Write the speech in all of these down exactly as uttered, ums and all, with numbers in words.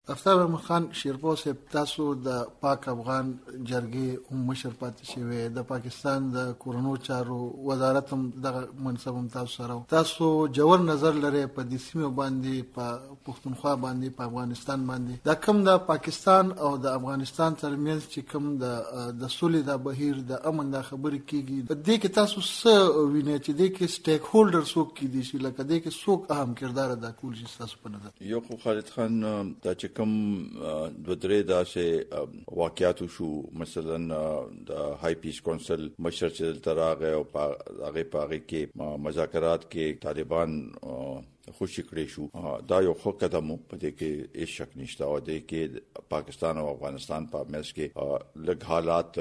افتاب احمد خان شیرپو صاحب، تاسو د پاک افغان جرګې هم مشر پاتې شوی، د پاکستان د کورونو چارو وزارت هم دغه منصب هم تاسو سره، تاسو جوړ نظر لري په دې سیمه باندې، په پښتونخوا باندې، په افغانستان باندې. دا کوم د پاکستان او د افغانستان ترمنځ چې کوم د د سولې د بهیر د امن د خبرې کیږي، په دې کې تاسو څه وینئ چې دې کې سټیک هولډر څوک کیدي شي، لکه دې کې څوک اهم کردار ادا کول شي تاسو په نظر؟ یو خو خالد خان دا چې کوم دو درې داسې واقعات شو، مثلا د های پیس کونسل مشر چې دلته راغی او هغه په هغه کې مذاکرات کې طالبان خوشی کړی شو، دا یو ښه قدم و، په دې کې هیڅ شک نشته. او دې کې پاکستان او افغانستان په منځ کې لږ حالات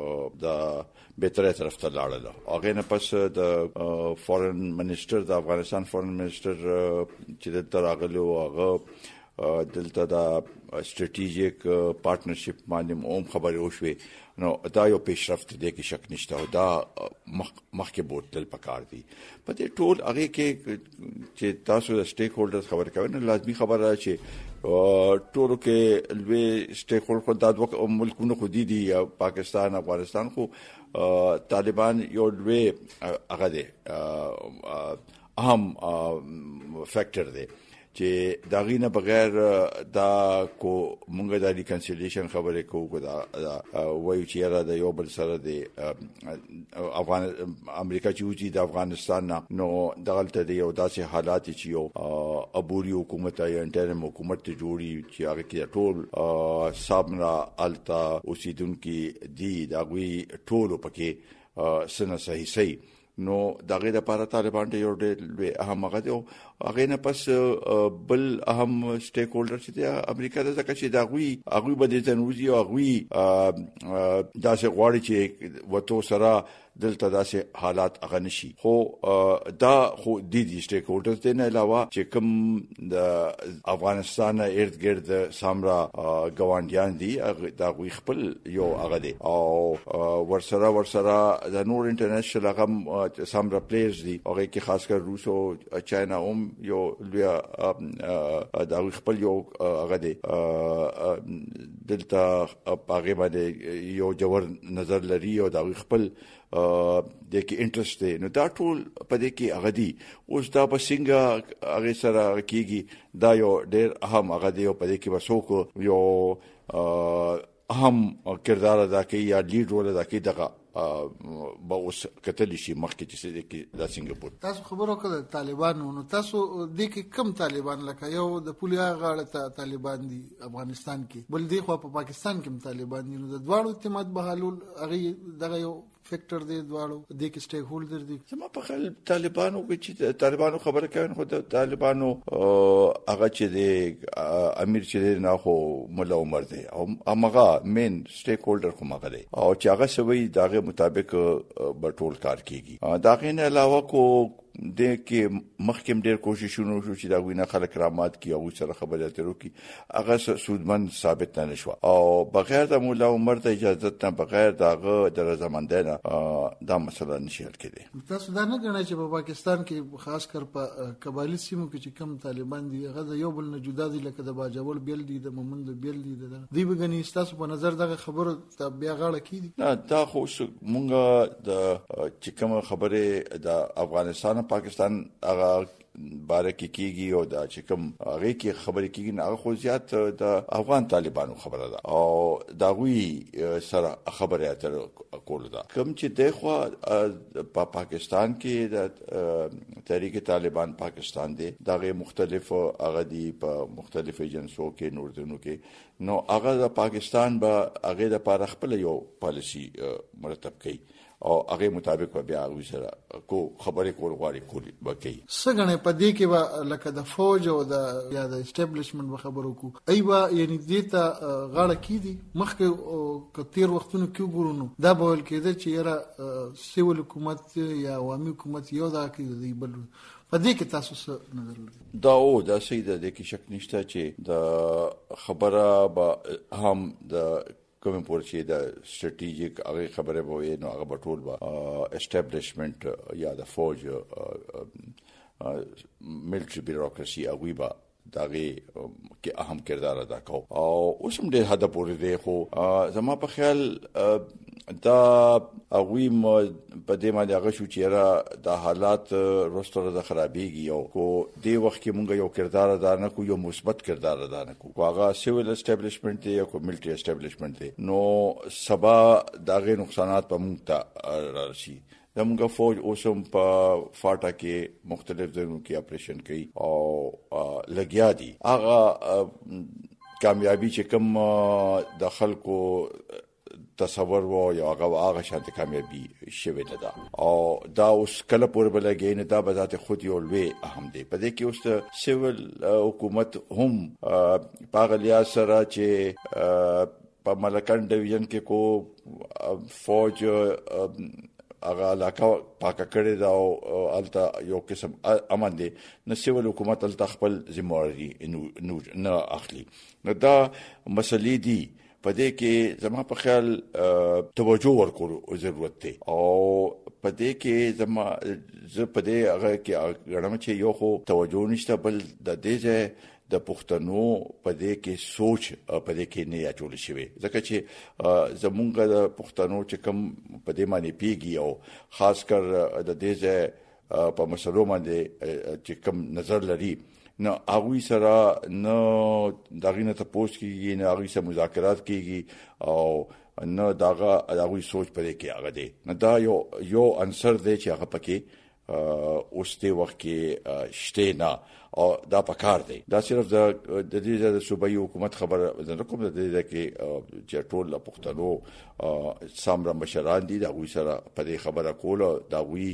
د بهترۍ طرف ته لاړل. هغه نه پس د فورن منسٹر د افغانستان فورن منسٹر چې دلته راغلی و، هغه دلته دا سټریټیجیک پارټنرشپ باندې هم خبرې وشوې. نو دا یو پیشرفت دی کې شک نشته، او دا مخکې بوتل پکار دی. په دې ټول هغه کې چې تاسو د سټیک هولډرز خبرې کوئ، نو لازمي خبره ده چې ټولو کې لوی سټیک هولډر دا دوه ملکونه خو دي دي پاکستان افغانستان، خو طالبان یو لوی هغه دی اهم فیکٹر دی چې دا غینه بغیر دا کو مونږه د ریکنسیلیشن خبرې کوو، دا وایو چې را د یو بل سره د افغان امریکا چې وځي د افغانستان نه، نو دغلته د یو داسې حالات چې یو عبوري حکومت یا انټرم حکومت ته جوړي چې هغه کې ټول سامرا التا اوسیدونکو دي، دا غوي ټول پکې سنه صحیح صحیح. نو دغه د لپاره طالبان ته یو ډېر اهم هغه دی. هغه نه پس بل اهم سټیک هولډر چې دی امریکا د ځکه چې دا غوي هغه به د تنوزي او غوي داسې غواړي چې وته سره دلته داسې حالات هغه نشي. خو دا خو د دې سټیک هولډرز دی نه علاوه چې کوم د افغانستان ارد گرد سامرا ګاونډیان دي، دا غوي خپل یو هغه دی، او ورسره ورسره د نور انټرنیشنل هغه سامرا پلیئرز دي، هغه کې خاص کر روس او چاینا هم یو لوی دا خپل یو هغه دی دلته هغه باندې یو جوړ نظر لري او دا خپل د کې انټرست دی. نو دا ټول په دې کې هغه دی. اوس دا به څنګه هغه سره کېږي، دا یو ډېر اهم هغه دی، او په دې کې به څوک یو اهم کردار ادا کوي یا لیډ رول ادا کوي، دغه به اوس کتلی شي مخکې چې څه کې دا سنگاپور. تاسو خبرو کړه طالبانو، نو تاسو د کې کم طالبان، لکه یو د پولیا غاړه ته طالبان دي افغانستان کې، بل دی خو په پاکستان کې هم طالبان دي، نو د دواړو اعتماد بحالول هغه دغه یو فیکٹر دی، دواړو د کې سټیک هولډر دي. زما په خیال طالبانو کې چې طالبانو خبره کوي، خو د طالبانو هغه چې دی امیر چې دی نه خو مولا عمر دی، او هغه مین سټیک هولډر کوم هغه دی، او چې هغه سوي دغه مطابق بټول کار کیږي. دا غین علاوه کو د کې مخکې ډېر کوششونه شو چې دا وینه خلک رامات کی او سره خبرې اترو کی، هغه سودمن ثابت نه شو، او بغیر د مولا عمر ته اجازه نه، بغیر دغه د رضامندۍ دا مسله نشي حل کېدی. تاسو دا نه غواړئ چې په پاکستان کې خاص کر په قبایلی سیمو کې چې کم طالبان دي هغه د یو بل نه جدا دي، لکه د باجوړ بیل دي، د مومند بیل دي، دوی بګنی تاسو په نظر دغه خبره ته بیا غاړه کیدي؟ نه، دا خو مونږه د چې کوم خبره د افغانستان پاکستان هغه باره کې کیږي، او دا چې کوم هغه کې خبرې کیږي هغه خو زیات د افغان طالبانو خبره ده، او دا غوي سره خبره اتر کول ده. کوم چې دغه په پاکستان کې د تحریک طالبان پاکستان دی، دغه مختلف هغه دي په مختلفو جنسو کې، نور دنو کې، نو هغه د پاکستان به هغه د لپاره خپل یو پالیسی مرتب کړي، او هغه مطابق بیا وسره کو خبرې کول غواړي کولی وکي. څنګه په دې کې به لکه د فوج او د یا د اسټابلیشمنت به خبرو کو ایبا، یعنی دې ته غاړه کیدي مخکې کتیر وختونو کې ګورونو دا به ول کېده چې یاره سیول حکومت یا عوامي حکومت یو دا کې دی، بل په دې کې تاسو څه نظر لرئ؟ دا او دا صحیح ده، د کې شک نشته چې د خبره به هم د کوم پورچې د سټریټیجیک هغه خبره وي، نو هغه بټول به اسټابلیشمنت یا د فوج ملټری بیوروکراسي هغه به داغه کې اهم کردار ادا کو او اوس هم ډېر حد پورې دی خو زما په خیال دا اوی م په دې باندې هغه شو چې را د حالات رستور د خرابېږي او کو دې وخت کې مونږ یو کردار ادا نه کو یو مثبت کردار ادا نه کو هغه سیویل اسټابلیشمنت دی او ملټری اسټابلیشمنت دی نو سبا داغه نقصانات په مونږ ته راشي زموږ فوج اوسم په فاټا کې مختلف ځایونو کې اپریشن کوي او لګیا دي هغه کامیابی چې کوم د خلکو تصور وو یا هغه هغه شانته کامیابی شوه نه ده او دا اوس کله پورې بلګي نه دا به ذات خود یو لوی اهم دی په دې کې اوس سیویل حکومت هم پاغلیا سره چې په ملکان ډیویژن کې کو فوج هغه علاقه پاکه کړې دا او الته یو قسم امن دی نو سیول حکومت الته خپل ذمہواری نو نه اخلي نو دا مسلې دي په دې کې زما په خیال توجه ورکول ضرورت دی او په دې کې زما زه په دې هغه کې غواړم چې یو خو توجه نشته بل د دې د پښتنو په دې کې سوچ په دې کې نه اچول شوی ځکه چې زمونږ د پښتنو چې کوم په دې باندې پیږي او خاص کر د دې په مسلو باندې چې کوم نظر لري نو هغه سره نو دغه نه تاسو کېږي نه هغه سره مذاکرات کېږي او نو داغه هغه سوچ په دې کې هغه دی نو دا یو یو عنصر دی چې هغه پکې اوس دې وخت کې شته نه او دا پکار دی دا صرف د د دې د صوبایي حکومت خبره نه کوم د دې کې چې ټول پښتنو سامره مشران دي دا غوي سره په دې خبره کوله دا غوي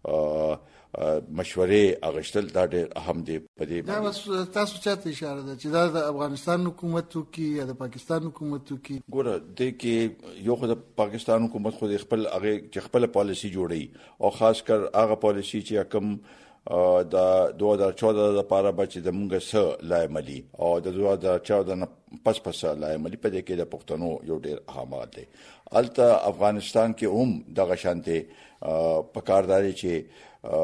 مشورې اغشتل دا ډېر اهم دی په دې دا بس تاسو چاته اشاره ده چې دا د افغانستان حکومت کې یا د پاکستان حکومت کې ګوره د کې یو خو د پاکستان حکومت خو خپل هغه چې خپل پالیسی جوړي او خاص کر هغه پالیسی چې کوم د دوه هزار چودہ لپاره بچ د مونږه سره لایملي او د دوه هزار چودہ نه پس پس لایملي په دې کې د پښتنو یو ډېر اهمیت دی الته افغانستان کې هم دغه شانته پکارداري چې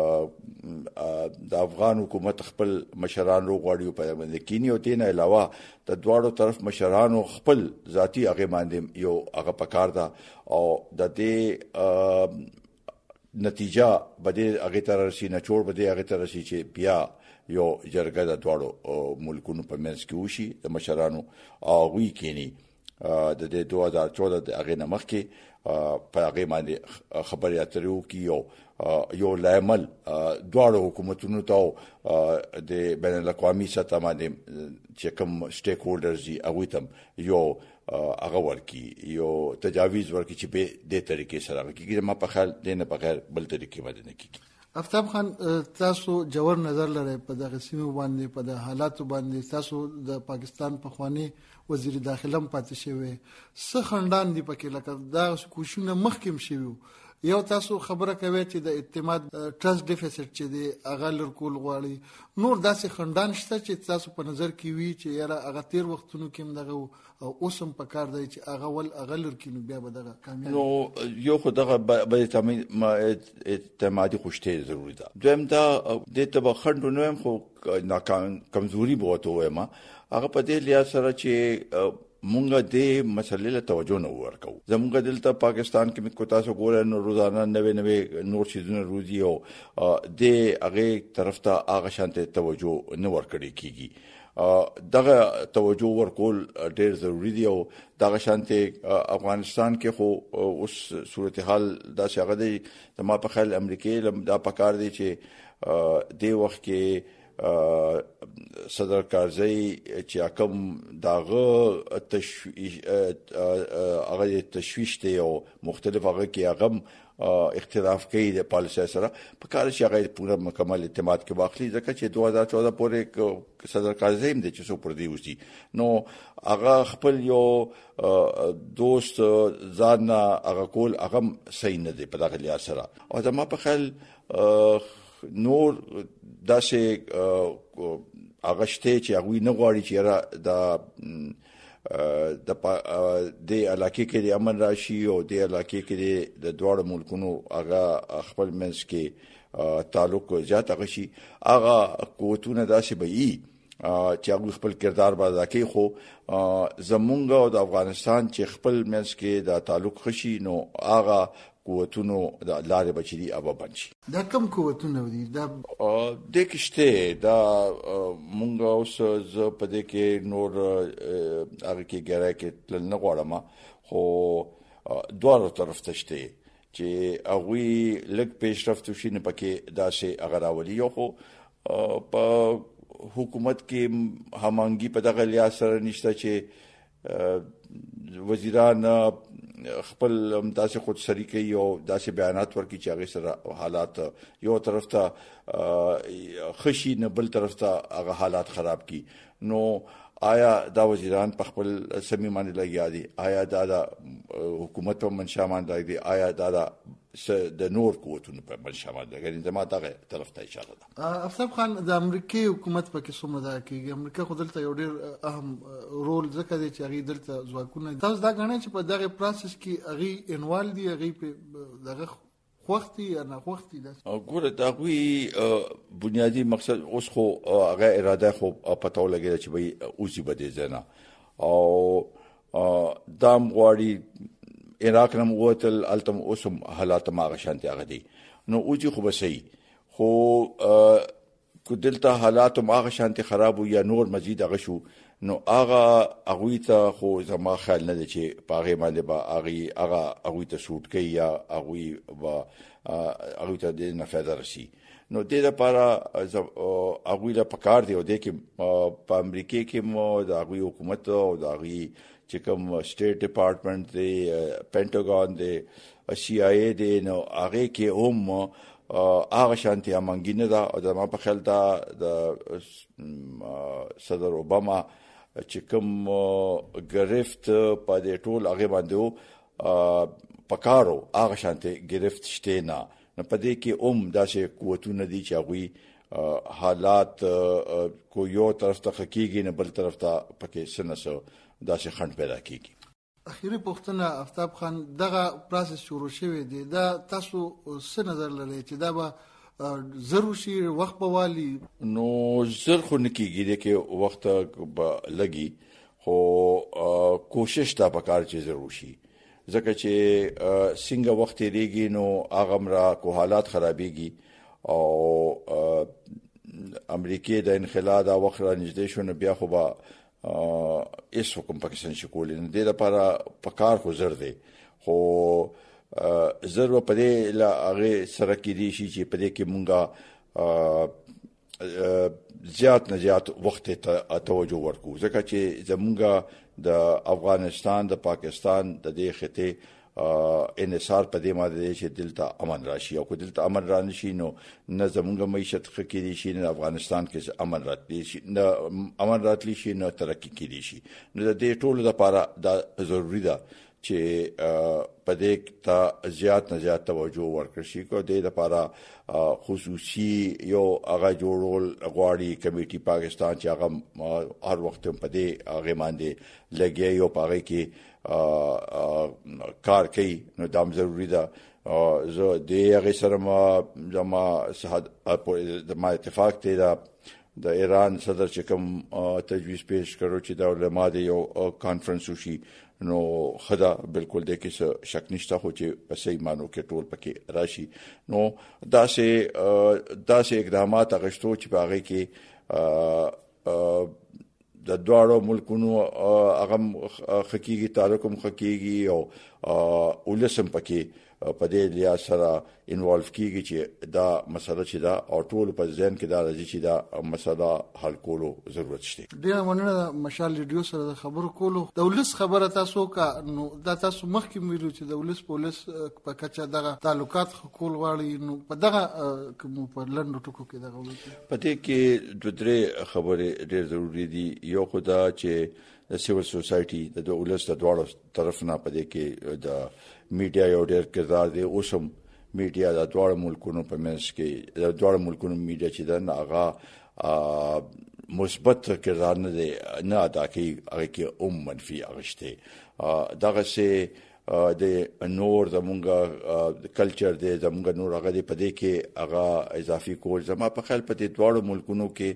د افغان حکومت خپل مشران روغاړي په باندې کینی او تین علاوه د دواړو طرف مشرانو خپل ذاتی هغه باندې یو هغه پکار ده او د دې نتیجه بده هغه تر راشي نه چور بده هغه تر راشي چې بیا یو جرګه د دواړو ملکونو په منځ کې وشي د مشرانو او وی کینی د دوه هزار چودہ د هغه نمخ کې په هغه باندې خبري اترو کې یو لایمل دواړو حکومتونو ته د بین الاقوامي سطح باندې چې کوم سټیک هولډرز دي هغه تم یو هغه ورکی یو تجاویز ورکی چې په دې طریقې سره کیږي ما په خیال دینه په غیر بل طریقې باندې نه کیږي افتاب خان تاسو جوړ نظر لرئ په دغه سیمه باندې په د حالاتو باندې تاسو د پاکستان په خواني وزیر داخله هم پاتې شوی څه خندان دی پکې لکه دا کوشونه مخکیم شوی یو تاسو خبره کوي چې د اعتماد ټرست ډیفیسټ چې دی هغه لرکول غواړي نور داسې خندان شته چې تاسو په نظر کې وی چې یاره هغه تیر وختونو کې دغه او اوسم په کار دی چې هغه ول هغه لرکینو بیا به دغه کامیاب نو یو خو دغه به اعتمادي خوشته ضروري ده دویم دا د تبه خند نو هم خو ناکام کمزوري بوته وایم هغه په دې لیا سره چې مونږه دې مسلې له توجه نه ورکو زمونږ دلته پاکستان کې کو تاسو ګورئ نو روزانه نوې نوې نور شیزونه روزي او دې هغه طرف ته هغه شانته توجه نه ورکړي کیږي دغه توجه ورکول ډېر ضروری دی او دغه شانته افغانستان کې خو اوس صورتحال دا څنګه دی ما په خیال امریکای دا پکار دی چې دې وخت کې صدر کارزی چې کوم داغه تشویش هغه تشویش دی او مختلف هغه کې هغه اختلاف کوي د پالیسي سره په کار چې هغه پوره مکمل اعتماد کې واخلي ځکه چې دوه هزار چودہ پورې صدر کارزی هم د چې سو پر دی وسی نو هغه خپل یو دوست ځان هغه کول هغه صحیح نه دی په دغه لحاظ سره او دا ما په خیال نور داسې اغشته چې هغه نه غواړي چې را د د د علاقې کې د امن راشي او د علاقې کې د دوه ملکونو هغه خپل منځ کې تعلق زیات غشي هغه قوتونه داسې به وي چې هغه خپل کردار به ادا کوي. خو زمونږ او د افغانستان چې خپل منځ کې د تعلق خشي نو هغه قوتونو د لارې بچي ابا بنشي. دا کم قوتونه دي دا د کشته دا مونږ اوس ز په دې کې نور هغه کې ګرای کې تل نه غواړم، خو دوه طرف ته شته چې هغه لږ پیشرفت وشي نه پکې داسې اغراولي. یو خو په حکومت کې همانګي په دغه لیا سره نشته چې وزیران خپل داسې خود سری کوي او داسې بیانات ورکړي چې هغه سره حالات یو طرف ته خشي نه بل طرف ته هغه حالات خراب کی. نو آیا دا وزیران په خپل سمیمانه لګیا دي؟ آیا دا د حکومت په منشا باندې دي؟ آیا دا د نور قوتونو په منشا باندې غوښنه زما دغه طرف ته اشاره ده. افصاح خان د امریکای حکومت په کې څومره دا کوي؟ امریکا خو دلته یو ډېر اهم رول ځکه دی چې هغه دلته ځواکونه تاسو دا غواړئ چې په دغه پروسس کې هغه انوال دي، هغه په دغه خوختي یا نه خوختي ده. ګوره دا غوي بنیادی مقصد اوس خو هغه اراده خو پته ولګی چې به اوسې بده زنه او دام غواړي عراق نم وتل التم اوسم حالات ما غشانتي هغه دي. نو اوجي خو بسي خو کو دلته حالات ما غشانتي خراب یا نور مزید هغه شو نو هغه هغه ته خو زما خیال نه دي چې پاغه باندې با هغه هغه هغه ته شوټ کوي یا هغه با هغه ته د نفاذ راشي. نو د دې لپاره هغه له پکار دی او د کې په امریکا کې مو د هغه حکومت او د هغه چې کوم سټیټ ډپارټمنټ دی، پینټاګون دی، سی آی ای دی، نو هغه کې هم هغه شانتي امانګی نه دا او د ما په خیال دا د صدر اوباما چې کوم گرفت په دې ټول هغه باندې پکارو هغه شانتي گرفت شته نه. نو په دې کې هم داسې قوتونه دي چې هغه حالات کو یو طرف ته حقيقي نه بل طرف ته پکې سنسو داسې خند پیدا کیږي. اخیری پوښتنه آفتاب خان، دغه پروسس شروع شوی دی، دا تاسو څه نظر لرئ چې دا به ضرور شي وخت په والی؟ نو زر خو نه کیږي چې وخت به لګي، خو کوشش تا پکار چې ضرور شي ځکه چې څنګه وخت لريږي نو هغه مرا کو حالات خرابيږي او امریکای د انخلا دا وخت را نږدې شو نو بیا خو به ایس حکم پاکستان شکولې نه د لپاره پکار خو زر دی، خو زر په دې لا هغه سره کې دي شي چې په دې کې مونږه زیات نه زیات وخت ته توجه ورکو ځکه چې زمونږه د افغانستان د پاکستان د دې خطه انحصار په دې ماده چې دلته امن راشي او کو دلته امن را نشي نو نه زمونږه معیشت خکې شي نه افغانستان کې امن راتلی شي نه امن راتلی شي نه ترقی کېدی شي. نو د دې ټولو لپاره دا ضروری ده چې په دې ته زیات نه زیات توجه ورکړي شي. کو د لپاره خصوصي یو هغه جوړول غواړي کمیټي پاکستان چې هغه هر وخت په دې هغه باندې لګي او په هغه کې کار کوي. نو دا ضروری ده. زه د هغه سره ما زما د ما اتفاق دی دا د ایران صدر چې کوم تجویز پیش کړو چې دا علماء د یو کانفرنس وشي نو خدا بالکل د کې شک نشته خو چې په صحیح مانو کې ټول پکې راشي. نو دا سه دا سه اقدامات اغشتو چې په هغه کې د دوړو ملکونو هغه حقيقي تعلقم حقيقي او ولسم پکې په دې لیا سره انوالو کیږي چې دا مسله چې دا او ټول په ځین کې دا راځي چې دا مسله حل کولو ضرورت شته. ډیر مننه مشال ریډیو سره د خبرو کولو. د ولس خبره تاسو کا نو دا تاسو مخکې ویلو چې د ولس پولیس په کچا دغه تعلقات کول غواړي نو په دغه کوم په لندو ټکو کې دغه وایي په دې کې د درې خبرې ډیر ضروری دي. یو خدا چې د سیول سوسایټي د ولس د دواړو طرف نه په دې کې د میډیا یو ډیر کردار دی. اوسم میډیا د دواړو ملکونو په منځ کې د دواړو ملکونو میډیا چې دا هغه مثبت کردار نه دی نه ادا کوي، هغه کې هم منفي اغشته دغه سه د نور زمونږه کلچر دی زمونږه نور هغه دی په دې کې هغه اضافي کول زما په خیال په دې دواړو ملکونو کې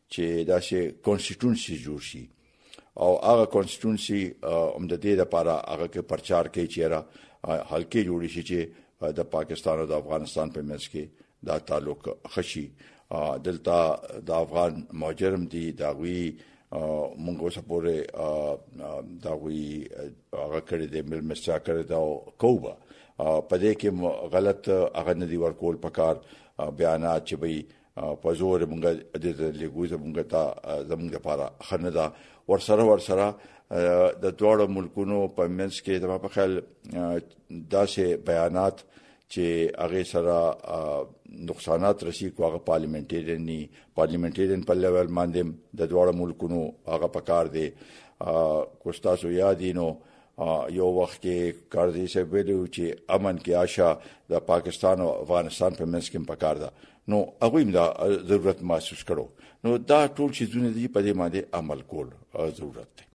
چې دا شی کانسټیټیوشن جوړ شي او هغه کانسټیټیوشن هم د دې لپاره هغه کې پرچار کوي چې را حلقې جوړ شي چې د پاکستان او د افغانستان په منځ کې دا تعلق خشي. دلته د افغان مهاجرم دي دا وی مونږ اوس پورې دا وی هغه کړی د مل مسا کړی دا کوبا په دې کې غلط هغه ندی ورکول پکار بیانات چې به په زور مونږ د لګوي زمونږ ته زمونږ لپاره خندا ورسره ورسره د دوه ملکونو په منځ کې د په خیال داسې بیانات چې هغه سره نقصانات رسی کو هغه پارلیمنټریان ني پارلیمنټریان په لیول باندې د دوه ملکونو هغه پکار دي کوستاسو یادینو یو وخت کې کارځي سه ویلو چې امن کې آشا د پاکستان او افغانستان په منځ کې پکار ده نو هغه هم دا ضرورت محسوس کړو نو دا ټول شي زونه دي په دې باندې عمل کول ضرورت دی.